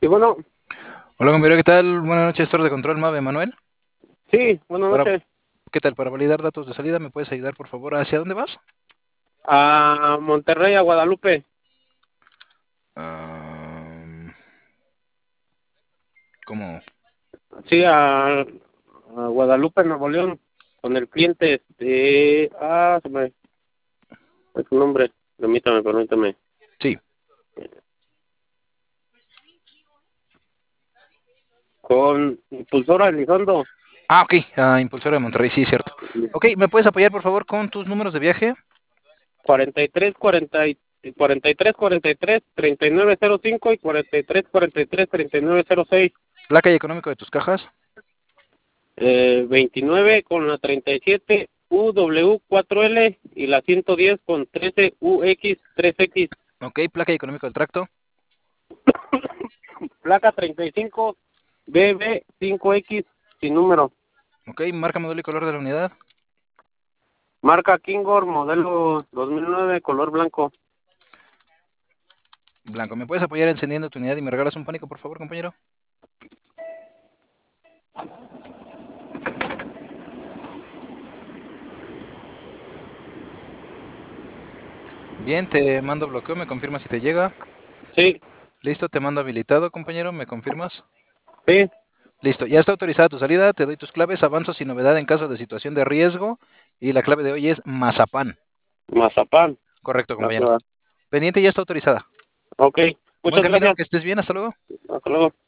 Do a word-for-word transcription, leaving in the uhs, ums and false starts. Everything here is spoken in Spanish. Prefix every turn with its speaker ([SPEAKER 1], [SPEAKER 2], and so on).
[SPEAKER 1] Sí, bueno,
[SPEAKER 2] Hola compañero, ¿qué tal? Buenas noches, Torre de Control Mave, Manuel.
[SPEAKER 1] sí, buenas
[SPEAKER 2] Para,
[SPEAKER 1] noches.
[SPEAKER 2] ¿qué tal? Para validar datos de salida, ¿me puedes ayudar, por favor? ¿Hacia dónde vas?
[SPEAKER 1] A Monterrey, a Guadalupe.
[SPEAKER 2] Am, ¿cómo?
[SPEAKER 1] Sí, a, a Guadalupe, Nuevo León, con el cliente, este, ah, se me fue su nombre. Permítame, permítame.
[SPEAKER 2] Sí.
[SPEAKER 1] Con Impulsora Elizondo.
[SPEAKER 2] Ah, ok, ah, Impulsora de Monterrey, sí, cierto. Ok, ¿me puedes apoyar, por favor, con tus números de viaje?
[SPEAKER 1] cuarenta y tres, cuarenta y cuarenta y tres, cuarenta y tres, treinta y nueve cero cinco y cuarenta y tres, cuarenta y tres, treinta y nueve cero seis.
[SPEAKER 2] Placa y económico de tus cajas.
[SPEAKER 1] Eh, veintinueve con la treinta y siete U W cuatro L y la ciento diez con trece U X tres X.
[SPEAKER 2] Ok, placa y económico del tracto.
[SPEAKER 1] Placa treinta y cinco B B cinco X sin número.
[SPEAKER 2] Ok, marca, modelo y color de la unidad.
[SPEAKER 1] Marca Kingor, modelo dos mil nueve, color blanco.
[SPEAKER 2] Blanco, ¿me puedes apoyar encendiendo tu unidad y me regalas un pánico, por favor, compañero? Bien, te mando bloqueo, ¿me confirmas si te llega?
[SPEAKER 1] Sí,
[SPEAKER 2] Listo, te mando habilitado, compañero, ¿me confirmas?
[SPEAKER 1] sí,
[SPEAKER 2] Listo, ya está autorizada tu salida, te doy tus claves, avanzo sin novedad en caso de situación de riesgo y la clave de hoy es mazapán.
[SPEAKER 1] Mazapán.
[SPEAKER 2] Correcto,
[SPEAKER 1] La
[SPEAKER 2] compañero.
[SPEAKER 1] prueba.
[SPEAKER 2] Pendiente ya está autorizada.
[SPEAKER 1] Ok,
[SPEAKER 2] Buen
[SPEAKER 1] muchas
[SPEAKER 2] camino,
[SPEAKER 1] gracias.
[SPEAKER 2] que estés bien, hasta luego.
[SPEAKER 1] Hasta luego.